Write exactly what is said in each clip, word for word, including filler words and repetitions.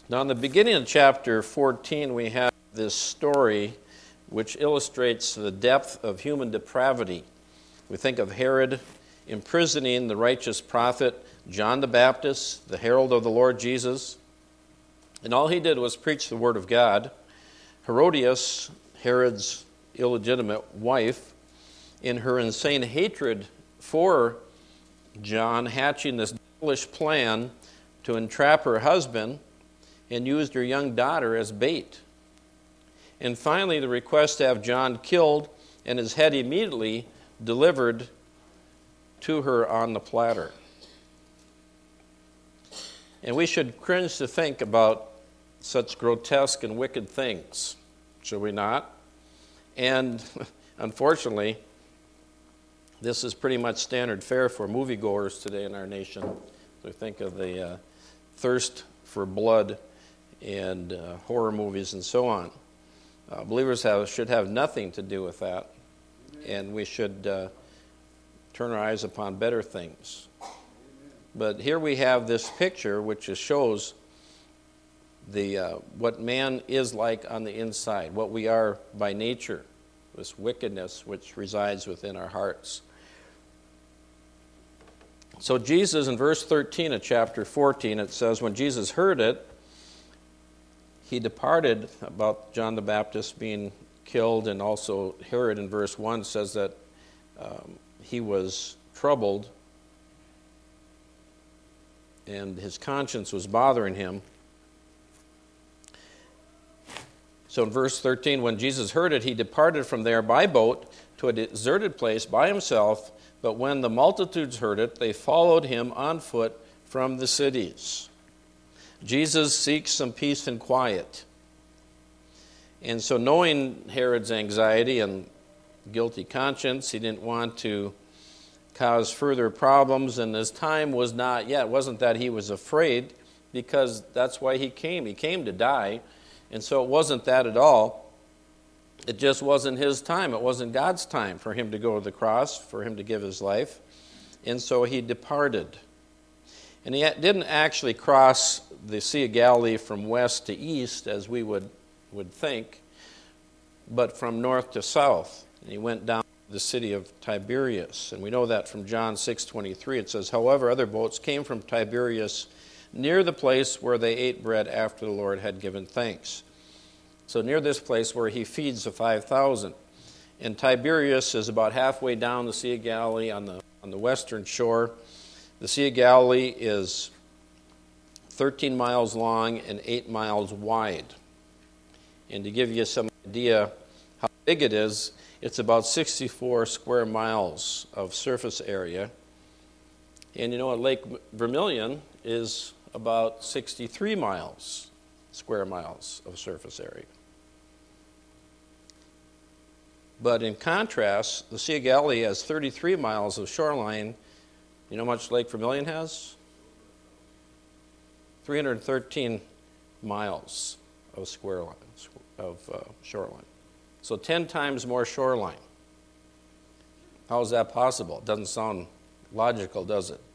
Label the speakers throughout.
Speaker 1: Now, in the beginning of chapter fourteen, we have this story which illustrates the depth of human depravity. We think of Herod imprisoning the righteous prophet John the Baptist, the herald of the Lord Jesus, and all he did was preach the word of God. Herodias, Herod's illegitimate wife, in her insane hatred for John, hatching this devilish plan to entrap her husband, and used her young daughter as bait. And finally, the request to have John killed and his head immediately delivered to her on the platter. And we should cringe to think about such grotesque and wicked things, should we not? And unfortunately, this is pretty much standard fare for moviegoers today in our nation. We think of the uh, thirst for blood and uh, horror movies and so on. Uh, believers have, should have nothing to do with that, and we should uh, turn our eyes upon better things. But here we have this picture which is, shows the uh, what man is like on the inside, what we are by nature, this wickedness which resides within our hearts. So Jesus, in verse thirteen of chapter fourteen, it says, when Jesus heard it, he departed, about John the Baptist being killed, and also Herod in verse one says that um, he was troubled and his conscience was bothering him. So in verse thirteen, when Jesus heard it, he departed from there by boat to a deserted place by himself, but when the multitudes heard it, they followed him on foot from the cities. Jesus seeks some peace and quiet. And so knowing Herod's anxiety and guilty conscience, he didn't want to cause further problems, and his time was not yet. It wasn't that he was afraid, because that's why he came. He came to die, and so it wasn't that at all. It just wasn't his time. It wasn't God's time for him to go to the cross, for him to give his life. And so he departed. And he didn't actually cross the Sea of Galilee from west to east, as we would, would think, but from north to south. And he went down to the city of Tiberias. And we know that from John six twenty-three. It says, however, other boats came from Tiberias near the place where they ate bread after the Lord had given thanks. So near this place where he feeds the five thousand. And Tiberias is about halfway down the Sea of Galilee on the, on the western shore. The Sea of Galilee is thirteen miles long and eight miles wide. And to give you some idea how big it is, it's about sixty-four square miles of surface area. And you know what, Lake Vermilion is about sixty-three miles, square miles of surface area. But in contrast, the Sea of Galilee has thirty-three miles of shoreline. You know how much Lake Vermilion has? three hundred thirteen miles of square line, of uh, shoreline. So ten times more shoreline. How is that possible? It doesn't sound logical, does it?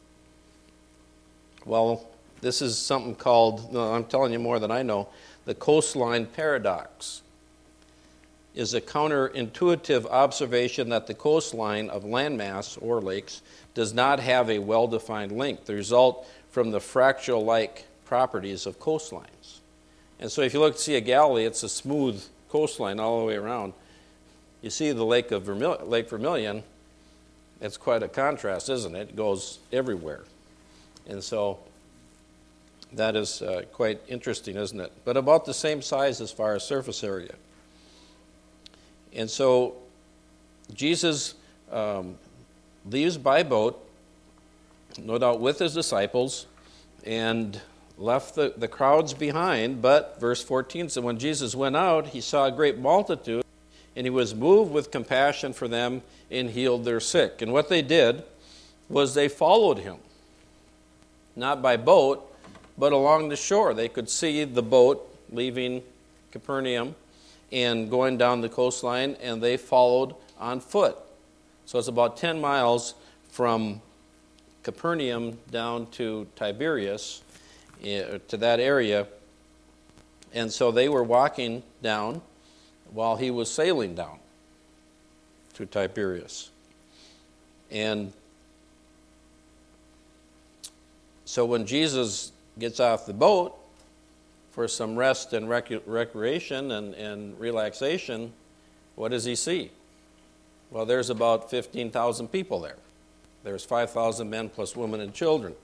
Speaker 1: Well, this is something called, no, I'm telling you more than I know, the coastline paradox. Is a counterintuitive observation that the coastline of landmass or lakes does not have a well-defined length. The result from the fractal-like properties of coastlines. And so if you look at the Sea of Galilee, it's a smooth coastline all the way around. You see the Lake of Vermil- Lake Vermilion, it's quite a contrast, isn't it? It goes everywhere. And so that is uh, quite interesting, isn't it? But about the same size as far as surface area. And so Jesus um, leaves by boat, no doubt with his disciples, and left the, the crowds behind. But verse fourteen said, when Jesus went out, he saw a great multitude, and he was moved with compassion for them and healed their sick. And what they did was they followed him, not by boat, but along the shore. They could see the boat leaving Capernaum and going down the coastline, and they followed on foot. So it's about ten miles from Capernaum down to Tiberias, uh, to that area, And so they were walking down while he was sailing down to Tiberias. And so when Jesus gets off the boat for some rest and rec- recreation and, and relaxation, what does he see? Well, there's about fifteen thousand people there. There's five thousand men plus women and children.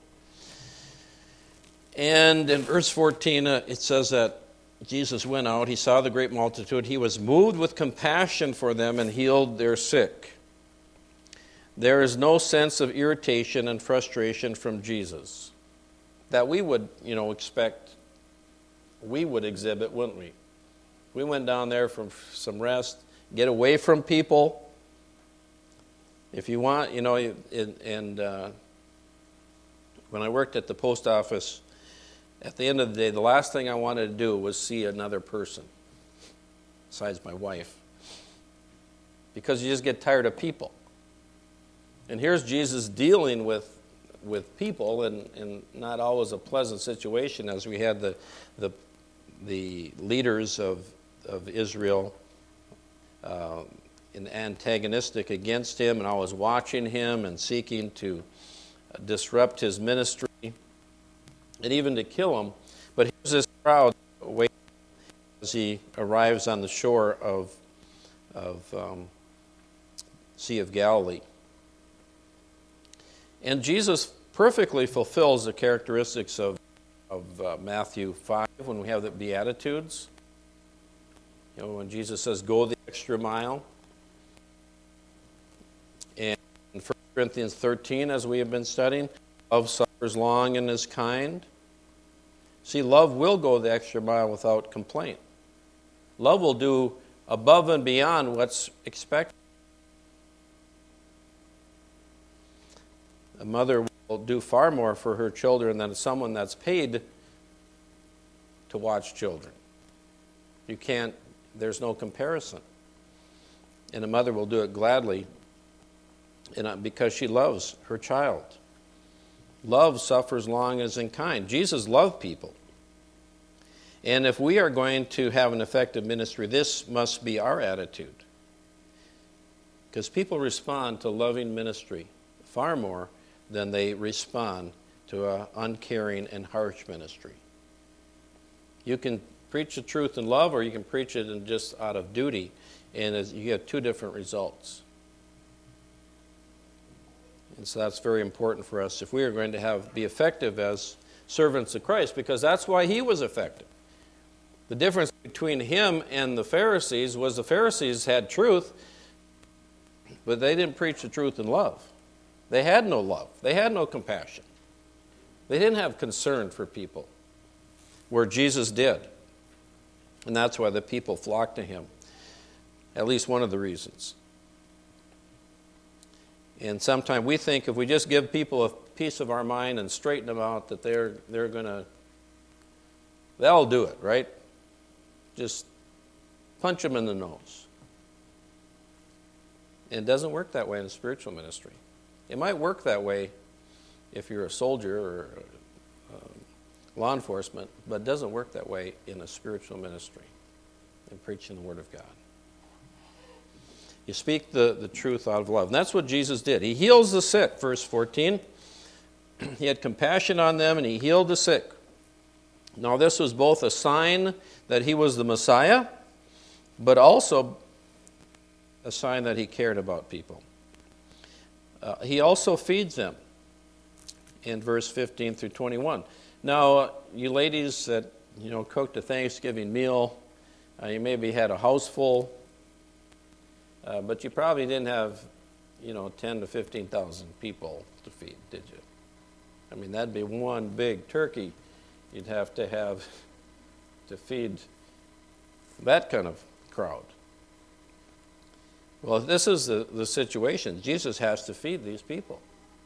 Speaker 1: And in verse fourteen, uh, it says that Jesus went out, he saw the great multitude, he was moved with compassion for them and healed their sick. There is no sense of irritation and frustration from Jesus that we would, you know, expect, we would exhibit, wouldn't we? We went down there for some rest, get away from people. If you want, you know, and, and uh, when I worked at the post office, at the end of the day, the last thing I wanted to do was see another person, besides my wife, because you just get tired of people. And here's Jesus dealing with with people, and, and not always a pleasant situation, as we had the the, the leaders of, of Israel uh, and antagonistic against him, and always watching him and seeking to disrupt his ministry, and even to kill him. But here's this crowd waiting as he arrives on the shore of, of um, Sea of Galilee. And Jesus perfectly fulfills the characteristics of, of uh, Matthew five when we have the Beatitudes. You know, when Jesus says, go the extra mile. And in First Corinthians thirteen, as we have been studying, love suffers long and is kind. See, love will go the extra mile without complaint. Love will do above and beyond what's expected. A mother will do far more for her children than someone that's paid to watch children. You can't, there's no comparison. And a mother will do it gladly and because she loves her child. Love suffers long as in kind. Jesus loved people. And if we are going to have an effective ministry, this must be our attitude. Because people respond to loving ministry far more than they respond to an uncaring and harsh ministry. You can preach the truth in love, or you can preach it in just out of duty, and you get two different results. And so that's very important for us if we are going to have be effective as servants of Christ, because that's why he was effective. The difference between him and the Pharisees was the Pharisees had truth, but they didn't preach the truth in love. They had no love. They had no compassion. They didn't have concern for people, where Jesus did. And that's why the people flocked to him. At least one of the reasons. And sometimes we think if we just give people a piece of our mind and straighten them out, that they're they're going to, they'll do it, right? Just punch them in the nose. It doesn't work that way in a spiritual ministry. It might work that way if you're a soldier or um, law enforcement, but it doesn't work that way in a spiritual ministry in preaching the Word of God. You speak the, the truth out of love. And that's what Jesus did. He heals the sick, verse fourteen. He had compassion on them and he healed the sick. Now this was both a sign that he was the Messiah, but also a sign that he cared about people. Uh, he also feeds them in verse fifteen through twenty-one. Now, uh, you ladies that, you know, cooked a Thanksgiving meal, uh, you maybe had a house full, uh, but you probably didn't have, you know, ten to fifteen thousand people to feed, did you? I mean, that'd be one big turkey you'd have to have to feed that kind of crowd. Well, this is the, the situation. Jesus has to feed these people.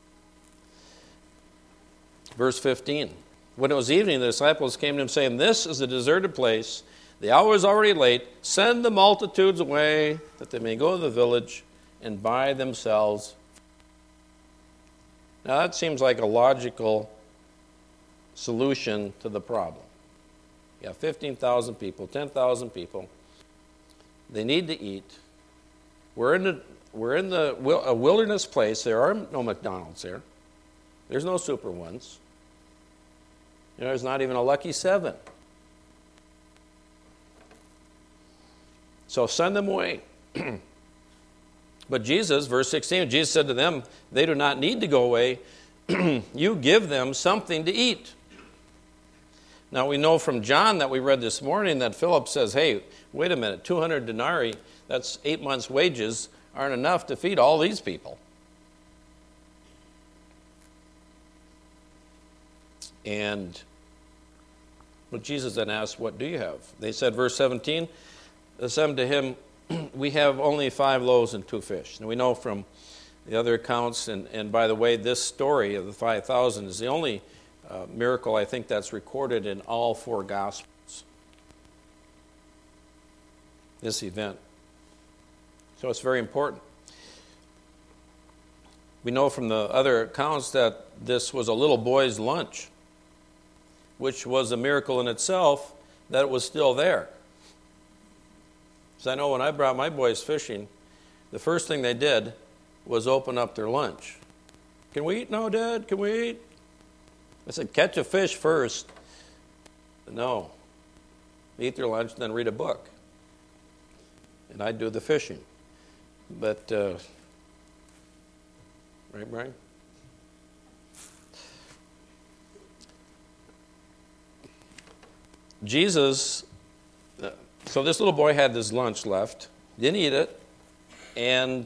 Speaker 1: Verse fifteen. When it was evening, the disciples came to him saying, "This is a deserted place. The hour is already late. Send the multitudes away that they may go to the village and buy themselves." Now that seems like a logical solution to the problem. Yeah, fifteen thousand people, ten thousand people. They need to eat. We're in the, we're in the a wilderness place. There are no McDonald's there. There's no Super Ones. You know, there's not even a Lucky Seven. So send them away. But Jesus, verse sixteen, Jesus said to them, they do not need to go away. You give them something to eat. Now we know from John that we read this morning that Philip says, hey, wait a minute, two hundred denarii, that's eight months' wages, aren't enough to feed all these people. And but Jesus then asked, what do you have? They said, verse seventeen, they said to him, we have only five loaves and two fish. And we know from the other accounts, and, and by the way, this story of the five thousand is the only uh, miracle I think that's recorded in all four Gospels. This event. So it's very important. We know from the other accounts that this was a little boy's lunch, which was a miracle in itself that it was still there. So I know when I brought my boys fishing, the first thing they did was open up their lunch. Can we eat? No, Dad, can we eat? I said, catch a fish first. No. Eat their lunch, then read a book. And I'd do the fishing. But, uh, right, Brian? Jesus, uh, so this little boy had this lunch left, didn't eat it, and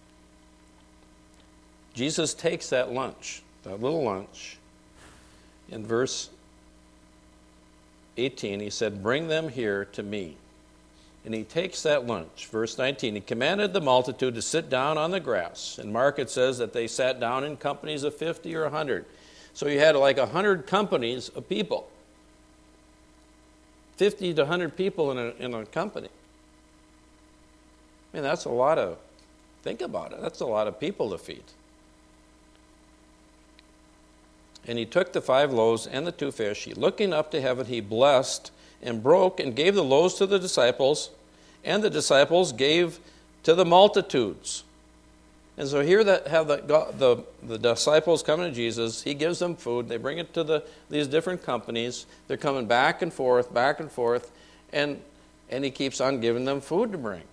Speaker 1: Jesus takes that lunch, that little lunch. In verse eighteen, he said, bring them here to me. And he takes that lunch. Verse nineteen, he commanded the multitude to sit down on the grass. And Mark, it says that they sat down in companies of fifty or one hundred. So you had like one hundred companies of people. fifty to one hundred people in a, in a company. I mean, that's a lot of, think about it, that's a lot of people to feed. And he took the five loaves and the two fish. He, looking up to heaven, he blessed and broke and gave the loaves to the disciples, and the disciples gave to the multitudes. And so here that have the, the, the disciples coming to Jesus, he gives them food, they bring it to the, these different companies, they're coming back and forth, back and forth, and, and he keeps on giving them food to bring.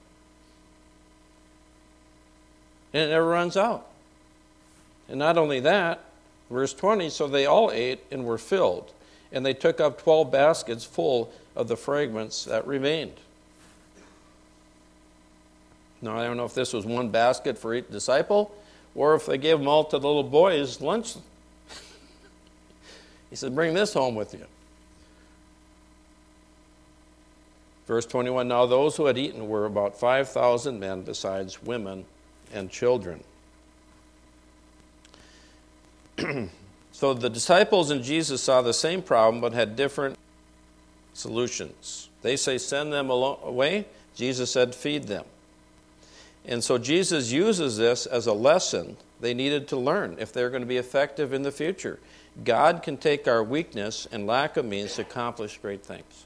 Speaker 1: And it never runs out. And not only that, verse twenty, so they all ate and were filled, and they took up twelve baskets full of the fragments that remained. Now, I don't know if this was one basket for each disciple, or if they gave them all to the little boys' lunch. He said, bring this home with you. Verse twenty-one, now those who had eaten were about five thousand men, besides women and children. So the disciples and Jesus saw the same problem, but had different solutions. They say, send them away. Jesus said, feed them. And so Jesus uses this as a lesson they needed to learn if they're going to be effective in the future. God can take our weakness and lack of means to accomplish great things.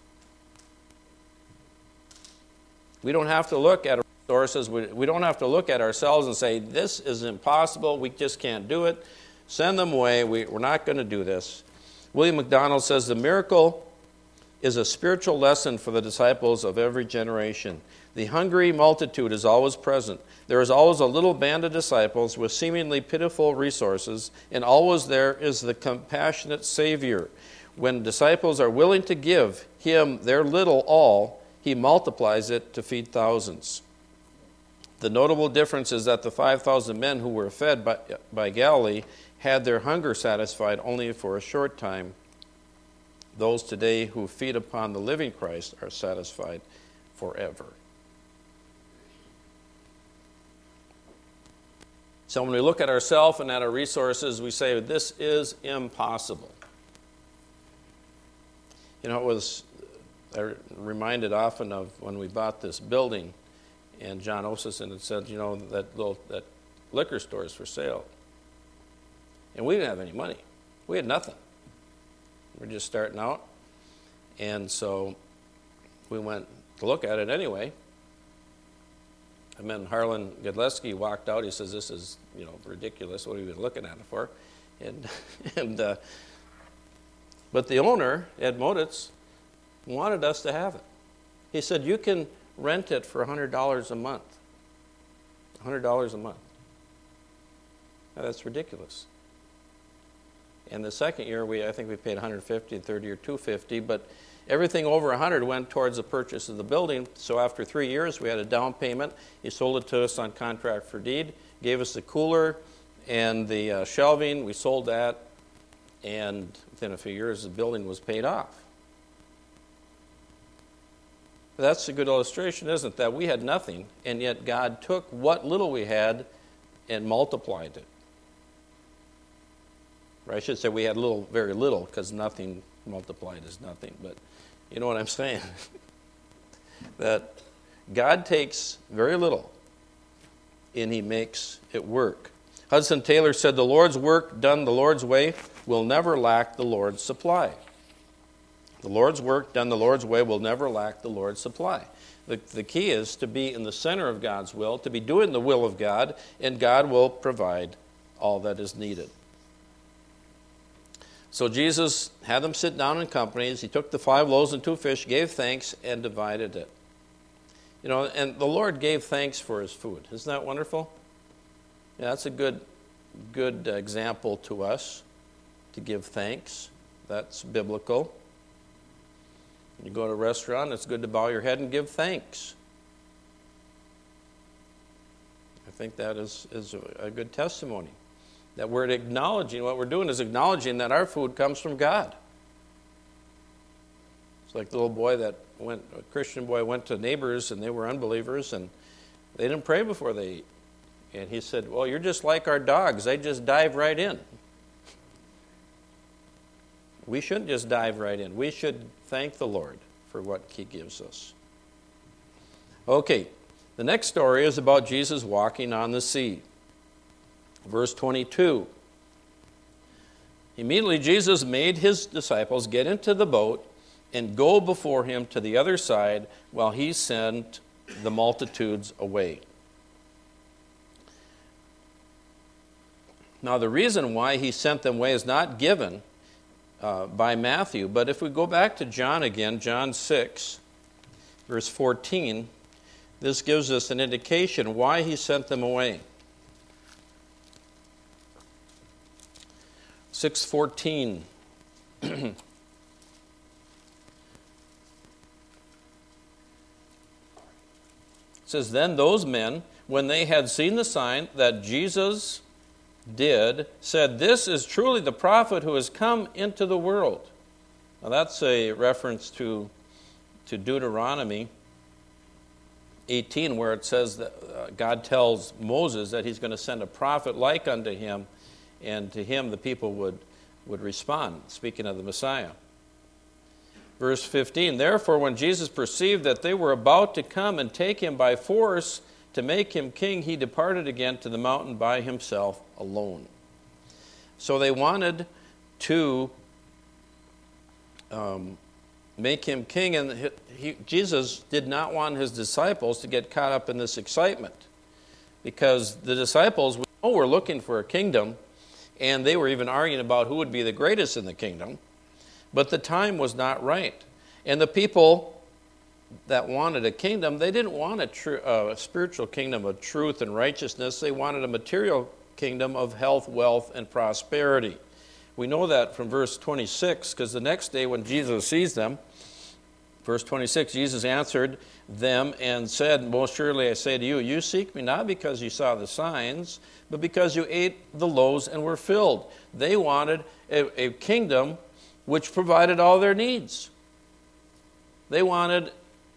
Speaker 1: We don't have to look at our resources. We, we don't have to look at ourselves and say, this is impossible. We just can't do it. Send them away. We, we're not going to do this. William MacDonald says, the miracle is a spiritual lesson for the disciples of every generation. The hungry multitude is always present. There is always a little band of disciples with seemingly pitiful resources, and always there is the compassionate Savior. When disciples are willing to give him their little all, he multiplies it to feed thousands. The notable difference is that the five thousand men who were fed by, by Galilee had their hunger satisfied only for a short time. Those today who feed upon the living Christ are satisfied forever. So when we look at ourselves and at our resources, we say, this is impossible. You know, it was, I'm reminded often of when we bought this building, and John Osison had said, you know, that little that liquor store is for sale. And we didn't have any money. We had nothing. We were just starting out. And so we went to look at it anyway. And then Harlan Godleski walked out. He says, "This is, you know, ridiculous. What are you looking at it for?" And and uh, but the owner, Ed Moditz, wanted us to have it. He said, "You can rent it for one hundred dollars a month." one hundred dollars a month. Now, that's ridiculous. And the second year, we I think we paid one hundred fifty dollars, the third year two hundred fifty dollars, but everything over one hundred dollars went towards the purchase of the building. So after three years, we had a down payment. He sold it to us on contract for deed, gave us the cooler and the uh, shelving. We sold that, and within a few years, the building was paid off. That's a good illustration, isn't it? That we had nothing, and yet God took what little we had and multiplied it. Or I should say we had little, very little, because nothing multiplied is nothing. But you know what I'm saying? That God takes very little, and He makes it work. Hudson Taylor said, "The Lord's work done the Lord's way will never lack the Lord's supply." The Lord's work done the Lord's way will never lack the Lord's supply. The, the key is to be in the center of God's will, to be doing the will of God, and God will provide all that is needed. So Jesus had them sit down in companies. He took the five loaves and two fish, gave thanks, and divided it. You know, and the Lord gave thanks for His food. Isn't that wonderful? Yeah, that's a good, good example to us, to give thanks. That's biblical. You go to a restaurant, it's good to bow your head and give thanks. I think that is, is a good testimony. That we're acknowledging, what we're doing is acknowledging that our food comes from God. It's like the little boy that went, a Christian boy went to neighbors and they were unbelievers and they didn't pray before they eat. And he said, "Well, you're just like our dogs. They just dive right in." We shouldn't just dive right in. We should thank the Lord for what He gives us. Okay, the next story is about Jesus walking on the sea. Verse twenty-two. Immediately Jesus made His disciples get into the boat and go before Him to the other side while He sent the multitudes away. Now, the reason why He sent them away is not given uh, by Matthew, but if we go back to John again, John six, verse fourteen, this gives us an indication why He sent them away. six fourteen. It says, "Then those men, when they had seen the sign that Jesus did, said, 'This is truly the prophet who has come into the world.'" Now that's a reference to, to Deuteronomy eighteen, where it says that uh, God tells Moses that He's going to send a prophet like unto him, and to him the people would, would respond, speaking of the Messiah. Verse fifteen, "Therefore when Jesus perceived that they were about to come and take Him by force to make Him king, He departed again to the mountain by Himself alone." So they wanted to um, make Him king, and he, he, Jesus did not want His disciples to get caught up in this excitement, because the disciples, we know, were looking for a kingdom, and they were even arguing about who would be the greatest in the kingdom, but the time was not right. And the people that wanted a kingdom, they didn't want a, tr- uh, a spiritual kingdom of truth and righteousness. They wanted a material kingdom of health, wealth, and prosperity. We know that from verse twenty-six, because the next day when Jesus sees them, verse twenty-six, Jesus answered them and said, "Most surely I say to you, you seek me not because you saw the signs, but because you ate the loaves and were filled." They wanted a, a kingdom which provided all their needs. They wanted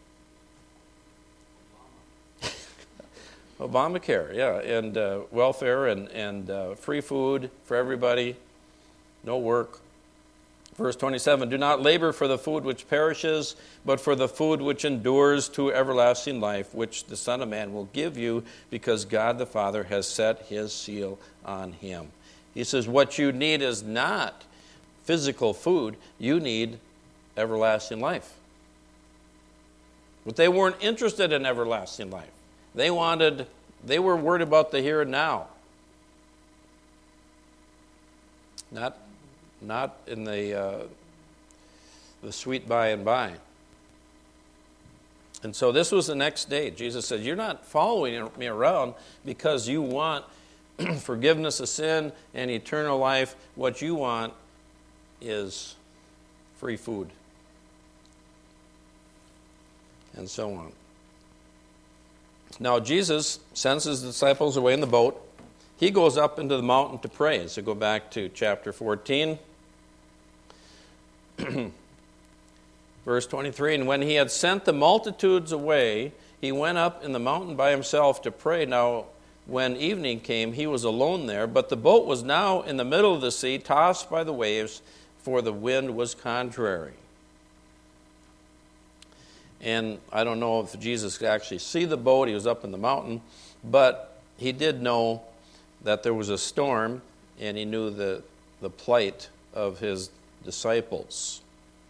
Speaker 1: Obamacare, yeah, and uh, welfare and, and uh, free food for everybody, no work. Verse twenty-seven, "Do not labor for the food which perishes, but for the food which endures to everlasting life, which the Son of Man will give you, because God the Father has set His seal on Him." He says what you need is not physical food. You need everlasting life. But they weren't interested in everlasting life. They wanted, they were worried about the here and now. Not, not in the, uh, the sweet by and by. And so this was the next day. Jesus said, you're not following me around because you want forgiveness of sin and eternal life. What you want is free food. And so on. Now Jesus sends his disciples away in the boat. He goes up into the mountain to pray. So go back to chapter fourteen. Verse twenty-three, and when he had sent the multitudes away, he went up in the mountain by himself to pray. Now, when evening came, he was alone there, but the boat was now in the middle of the sea, tossed by the waves, for the wind was contrary. And I don't know if Jesus could actually see the boat. He was up in the mountain, but he did know that there was a storm, and he knew the, the plight of his disciples.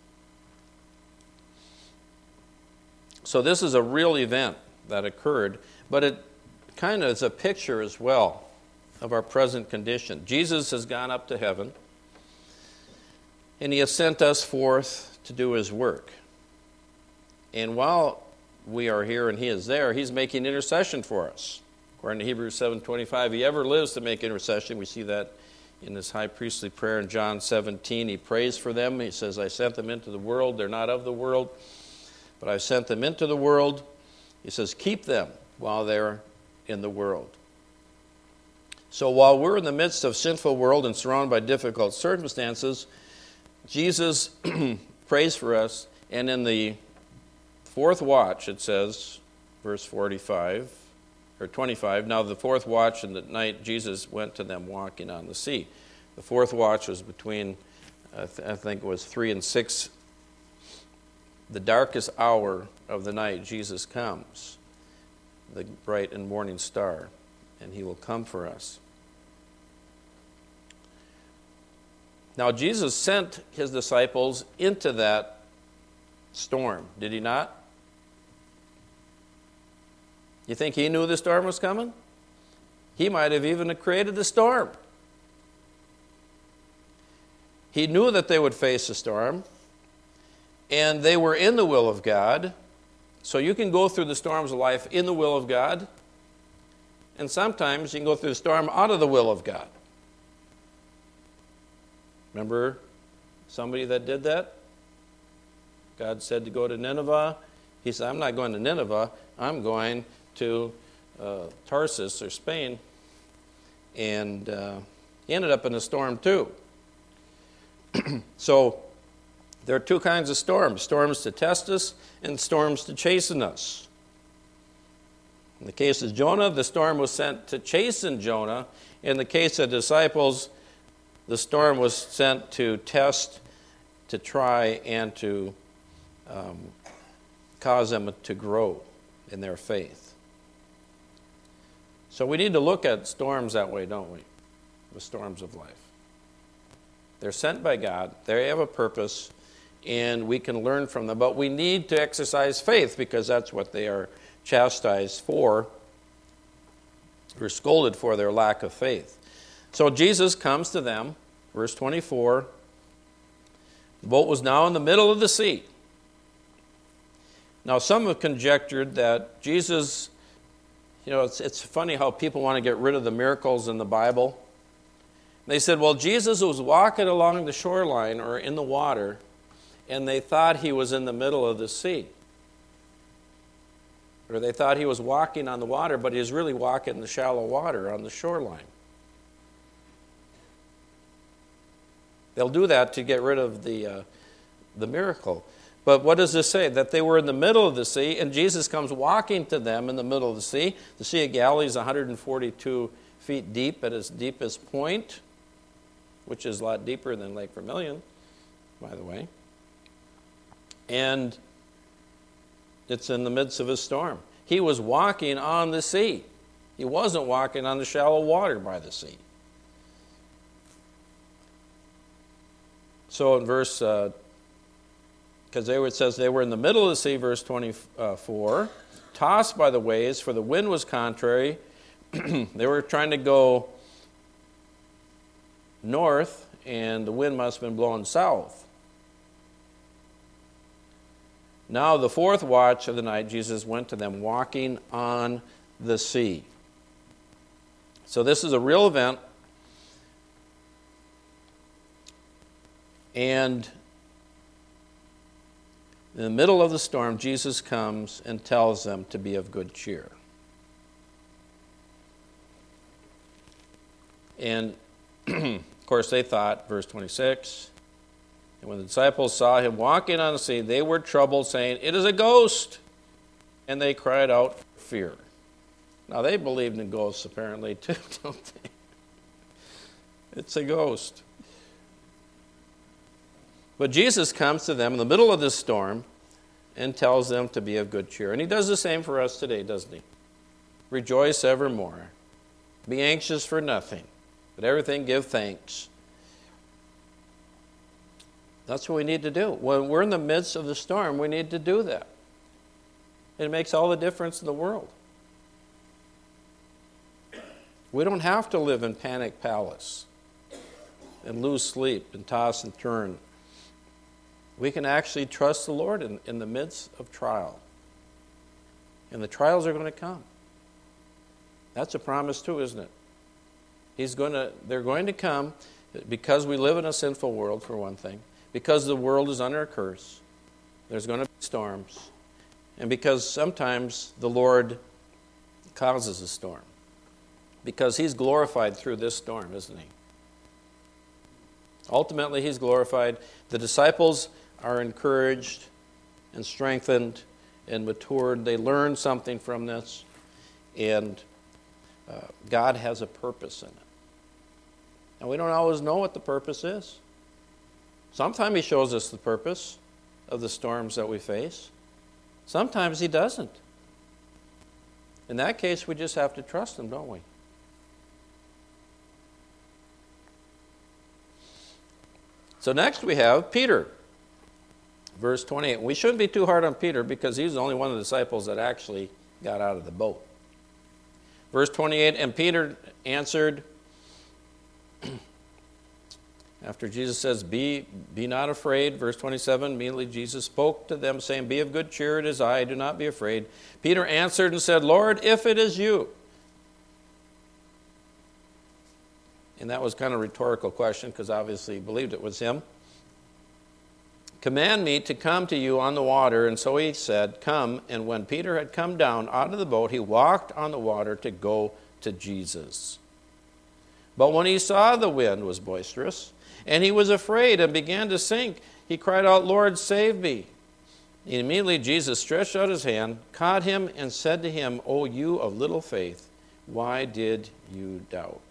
Speaker 1: So this is a real event that occurred, but it kind of is a picture as well of our present condition. Jesus has gone up to heaven, and he has sent us forth to do his work. And while we are here and he is there, he's making intercession for us. According to Hebrews seven twenty-five, he ever lives to make intercession. We see that in his high priestly prayer in John seventeen. He prays for them. He says, I sent them into the world. They're not of the world, but I've sent them into the world. He says, keep them while they're in the world. So while we're in the midst of sinful world and surrounded by difficult circumstances, Jesus prays for us. And in the fourth watch, it says, verse forty-five, or twenty-five, now the fourth watch in the night, Jesus went to them walking on the sea. The fourth watch was between, I, th- I think it was three and six, the darkest hour of the night. Jesus comes, the bright and morning star, and he will come for us. Now, Jesus sent his disciples into that storm, did he not? You think he knew the storm was coming? He might have even created the storm. He knew that they would face a storm, and they were in the will of God. So you can go through the storms of life in the will of God, and sometimes you can go through the storm out of the will of God. Remember somebody that did that? God said to go to Nineveh. He said, I'm not going to Nineveh. I'm going to uh, Tarsus or Spain. And uh, he ended up in a storm too. So there are two kinds of storms. Storms to test us and storms to chasten us. In the case of Jonah, the storm was sent to chasten Jonah. In the case of disciples, the storm was sent to test, to try, and to um, cause them to grow in their faith. So we need to look at storms that way, don't we? The storms of life. They're sent by God. They have a purpose, and we can learn from them. But we need to exercise faith because that's what they are chastised for, or scolded for their lack of faith. So Jesus comes to them, verse twenty-four. The boat was now in the middle of the sea. Now, some have conjectured that Jesus, you know, it's, it's funny how people want to get rid of the miracles in the Bible. They said, well, Jesus was walking along the shoreline or in the water, and they thought he was in the middle of the sea. Or they thought he was walking on the water, but he was really walking in the shallow water on the shoreline. They'll do that to get rid of the uh, the miracle. But what does this say? That they were in the middle of the sea, and Jesus comes walking to them in the middle of the sea. The Sea of Galilee is one hundred forty-two feet deep at its deepest point, which is a lot deeper than Lake Vermilion, by the way. And it's in the midst of a storm. He was walking on the sea. He wasn't walking on the shallow water by the sea. So in verse uh, because it says they were in the middle of the sea, verse twenty-four, tossed by the waves, for the wind was contrary. They were trying to go north, and the wind must have been blowing south. Now, the fourth watch of the night, Jesus went to them walking on the sea. So this is a real event. And in the middle of the storm, Jesus comes and tells them to be of good cheer. And, of course, they thought, verse twenty-six, and when the disciples saw him walking on the sea, they were troubled, saying, "It is a ghost!" And they cried out for fear. Now, they believed in ghosts, apparently, too, don't they? It's a ghost. But Jesus comes to them in the middle of this storm and tells them to be of good cheer. And he does the same for us today, doesn't he? Rejoice evermore. Be anxious for nothing, but everything give thanks. That's what we need to do. When we're in the midst of the storm, we need to do that. It makes all the difference in the world. We don't have to live in panic palace and lose sleep and toss and turn. We can actually trust the Lord in, in the midst of trial. And the trials are going to come. That's a promise too, isn't it? He's going to, they're going to come because we live in a sinful world, for one thing. Because the world is under a curse. There's going to be storms. And because sometimes the Lord causes a storm. Because he's glorified through this storm, isn't he? Ultimately, he's glorified. The disciples are encouraged and strengthened and matured. They learn something from this. And uh, God has a purpose in it. And we don't always know what the purpose is. Sometimes he shows us the purpose of the storms that we face. Sometimes he doesn't. In that case, we just have to trust him, don't we? So next we have Peter, verse twenty-eight. We shouldn't be too hard on Peter because he's the only one of the disciples that actually got out of the boat. Verse twenty-eight, and Peter answered, after Jesus says, be, be not afraid, verse twenty-seven, immediately Jesus spoke to them, saying, be of good cheer, it is I, do not be afraid. Peter answered and said, Lord, if it is you. And that was kind of a rhetorical question because obviously he believed it was him. Command me to come to you on the water. And so he said, come. And when Peter had come down out of the boat, he walked on the water to go to Jesus. But when he saw the wind was boisterous, and he was afraid and began to sink, he cried out, Lord, save me. And immediately Jesus stretched out his hand, caught him, and said to him, O you of little faith, why did you doubt?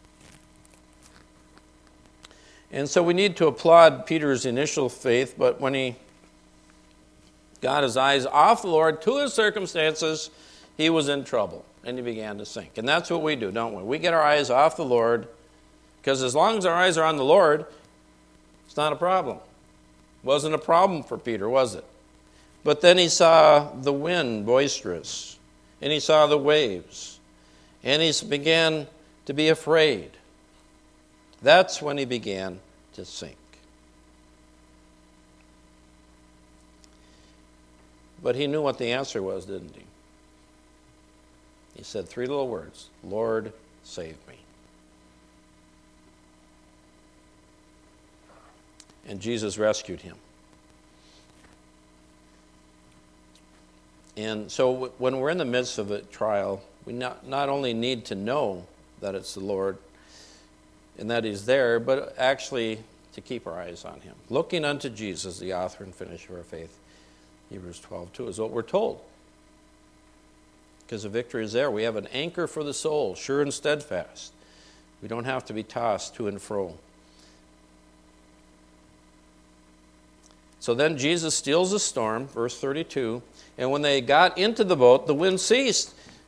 Speaker 1: And so we need to applaud Peter's initial faith, but when he got his eyes off the Lord to his circumstances, he was in trouble, and he began to sink. And that's what we do, don't we? We get our eyes off the Lord, because as long as our eyes are on the Lord, it's not a problem. It wasn't a problem for Peter, was it? But then he saw the wind boisterous, and he saw the waves, and he began to be afraid. That's when he began to sink. But he knew what the answer was, didn't he? He said three little words, Lord, save me. And Jesus rescued him. And so when we're in the midst of a trial, we not, not only need to know that it's the Lord and that he's there, but actually to keep our eyes on him. Looking unto Jesus, the author and finisher of our faith. Hebrews twelve two is what we're told. Because the victory is there. We have an anchor for the soul, sure and steadfast. We don't have to be tossed to and fro. So then Jesus stills the storm, verse thirty-two, and when they got into the boat, the wind ceased.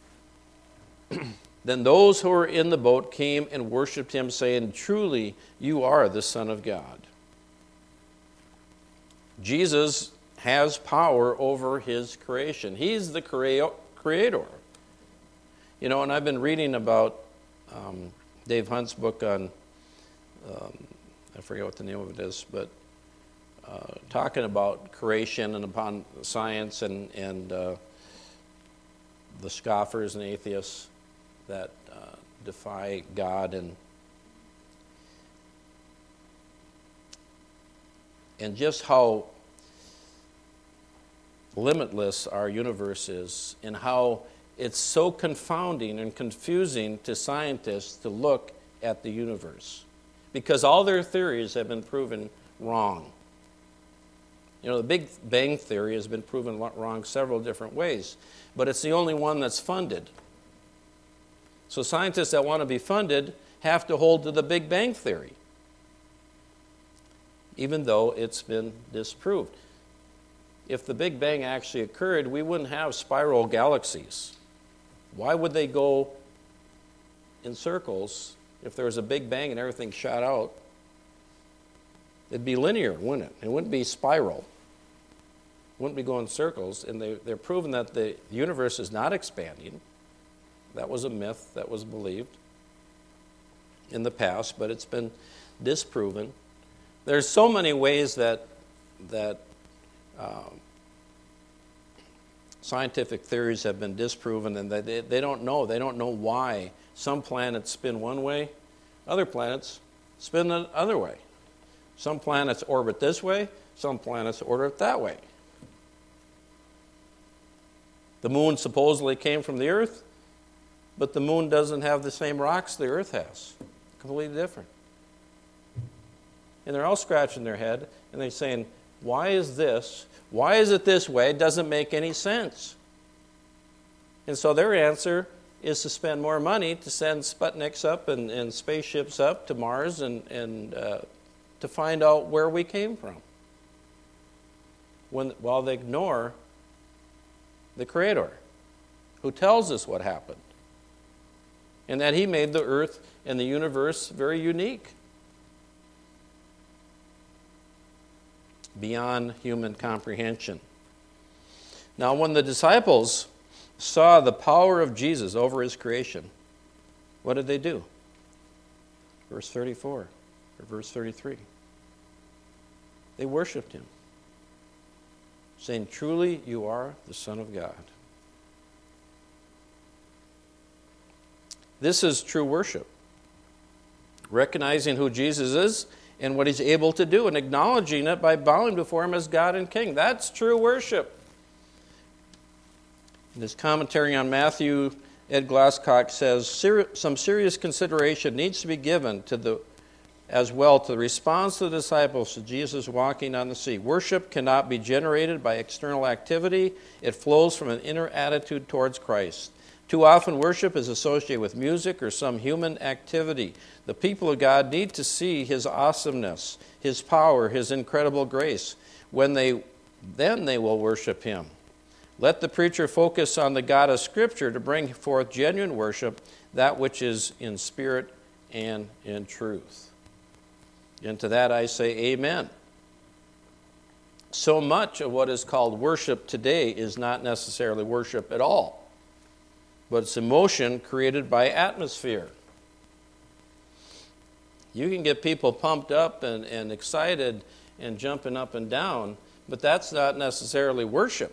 Speaker 1: Then those who were in the boat came and worshipped him, saying, truly, you are the Son of God. Jesus has power over his creation. He's the crea- creator. You know, and I've been reading about um, Dave Hunt's book on, um, I forget what the name of it is, but uh, talking about creation and upon science and, and uh, the scoffers and atheists that uh, defy God and and just how limitless our universe is, and how it's so confounding and confusing to scientists to look at the universe, because all their theories have been proven wrong. You know, the Big Bang Theory has been proven wrong several different ways, but it's the only one that's funded. So scientists that want to be funded have to hold to the Big Bang Theory, even though it's been disproved. If the Big Bang actually occurred, we wouldn't have spiral galaxies. Why would they go in circles if there was a Big Bang and everything shot out? It'd be linear, wouldn't it? It wouldn't be spiral. It wouldn't be going in circles. And they, they're proving that the universe is not expanding. That was a myth that was believed in the past, but it's been disproven. There's so many ways that that um, scientific theories have been disproven, and that they, they don't know. They don't know why some planets spin one way, other planets spin the other way. Some planets orbit this way, some planets orbit that way. The moon supposedly came from the Earth, but the moon doesn't have the same rocks the Earth has. Completely different. And they're all scratching their head, and they're saying, why is this? Why is it this way? It doesn't make any sense. And so their answer is to spend more money to send Sputniks up and, and spaceships up to Mars and, and uh, to find out where we came from, when, while they ignore the Creator, who tells us what happened, and that He made the earth and the universe very unique, beyond human comprehension. Now, when the disciples saw the power of Jesus over His creation, what did they do? Verse thirty-four, or verse thirty-three. They worshiped Him, saying, "Truly you are the Son of God." This is true worship. Recognizing who Jesus is and what He's able to do, and acknowledging it by bowing before Him as God and King. That's true worship. In his commentary on Matthew, Ed Glasscock says, some serious consideration needs to be given to the, as well to the response of the disciples to Jesus walking on the sea. Worship cannot be generated by external activity. It flows from an inner attitude towards Christ. Too often, worship is associated with music or some human activity. The people of God need to see His awesomeness, His power, His incredible grace. When they, then they will worship Him. Let the preacher focus on the God of Scripture to bring forth genuine worship, that which is in spirit and in truth. And to that I say amen. So much of what is called worship today is not necessarily worship at all, but it's emotion created by atmosphere. You can get people pumped up and, and excited and jumping up and down, but that's not necessarily worship.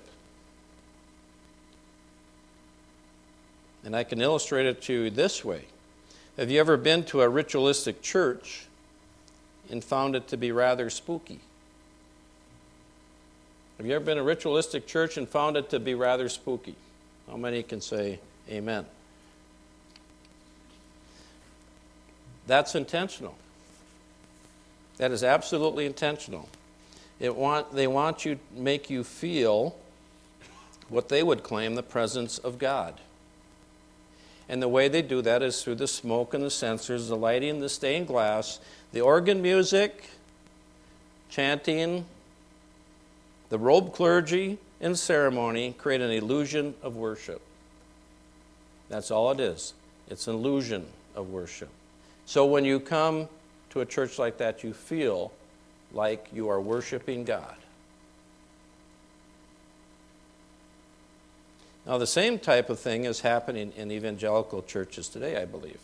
Speaker 1: And I can illustrate it to you this way. Have you ever been to a ritualistic church and found it to be rather spooky? Have you ever been to a ritualistic church and found it to be rather spooky? How many can say amen? That's intentional. That is absolutely intentional. It want, they want you to make you feel what they would claim the presence of God. And the way they do that is through the smoke and the censers, the lighting, the stained glass, the organ music, chanting, the robed clergy, and ceremony create an illusion of worship. That's all it is. It's an illusion of worship. So when you come to a church like that, you feel like you are worshiping God. Now, the same type of thing is happening in evangelical churches today, I believe.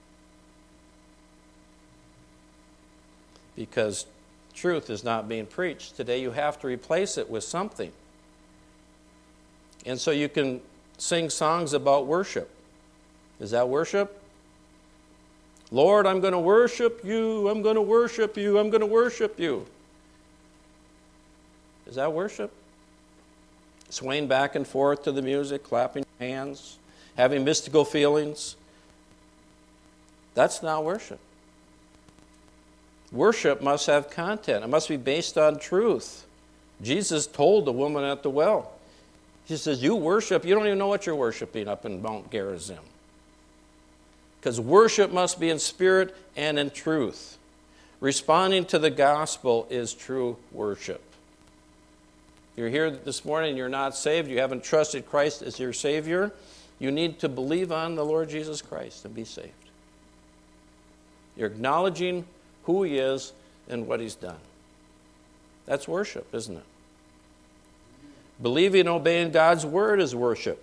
Speaker 1: Because truth is not being preached. Today you have to replace it with something. And so you can sing songs about worship. Is that worship? Lord, I'm going to worship you, I'm going to worship you, I'm going to worship you. Is that worship? Swaying back and forth to the music, clapping your hands, having mystical feelings. That's not worship. Worship must have content. It must be based on truth. Jesus told the woman at the well, he says, you worship, you don't even know what you're worshiping up in Mount Gerizim. Because worship must be in spirit and in truth. Responding to the gospel is true worship. If you're here this morning and you're not saved, you haven't trusted Christ as your Savior, you need to believe on the Lord Jesus Christ and be saved. You're acknowledging who He is and what He's done. That's worship, isn't it? Believing and obeying God's word is worship.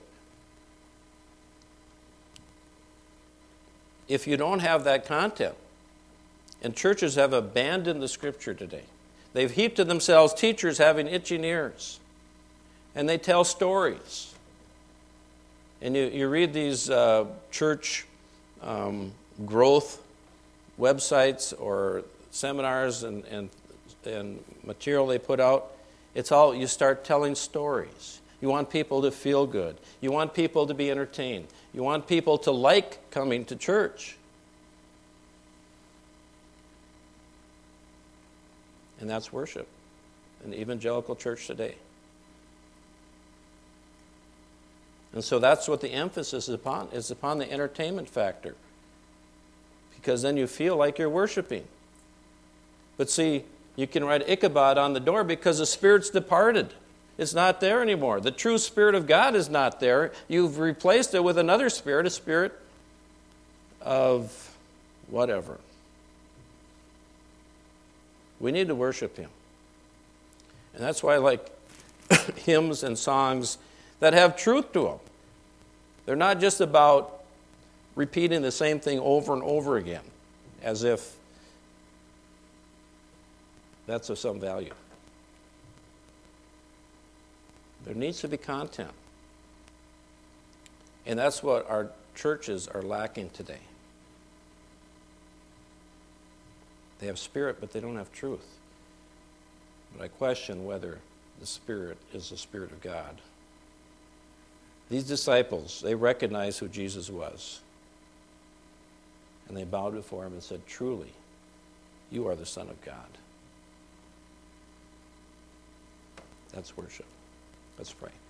Speaker 1: If you don't have that content, and churches have abandoned the Scripture today, they've heaped to themselves teachers having itching ears, and they tell stories. And you, you read these uh, church um, growth websites or seminars and, and, and material they put out, it's all, you start telling stories. You want people to feel good. You want people to be entertained. You want people to like coming to church. And that's worship in the evangelical church today. And so that's what the emphasis is upon, is upon the entertainment factor. Because then you feel like you're worshiping. But see, you can write Ichabod on the door because the Spirit's departed. It's not there anymore. The true Spirit of God is not there. You've replaced it with another spirit, a spirit of whatever. We need to worship Him. And that's why I like hymns and songs that have truth to them. They're not just about repeating the same thing over and over again, as if that's of some value. There needs to be content. And that's what our churches are lacking today. They have spirit, but they don't have truth. But I question whether the Spirit is the Spirit of God. These disciples, they recognized who Jesus was. And they bowed before Him and said, truly, you are the Son of God. That's worship. Let's pray.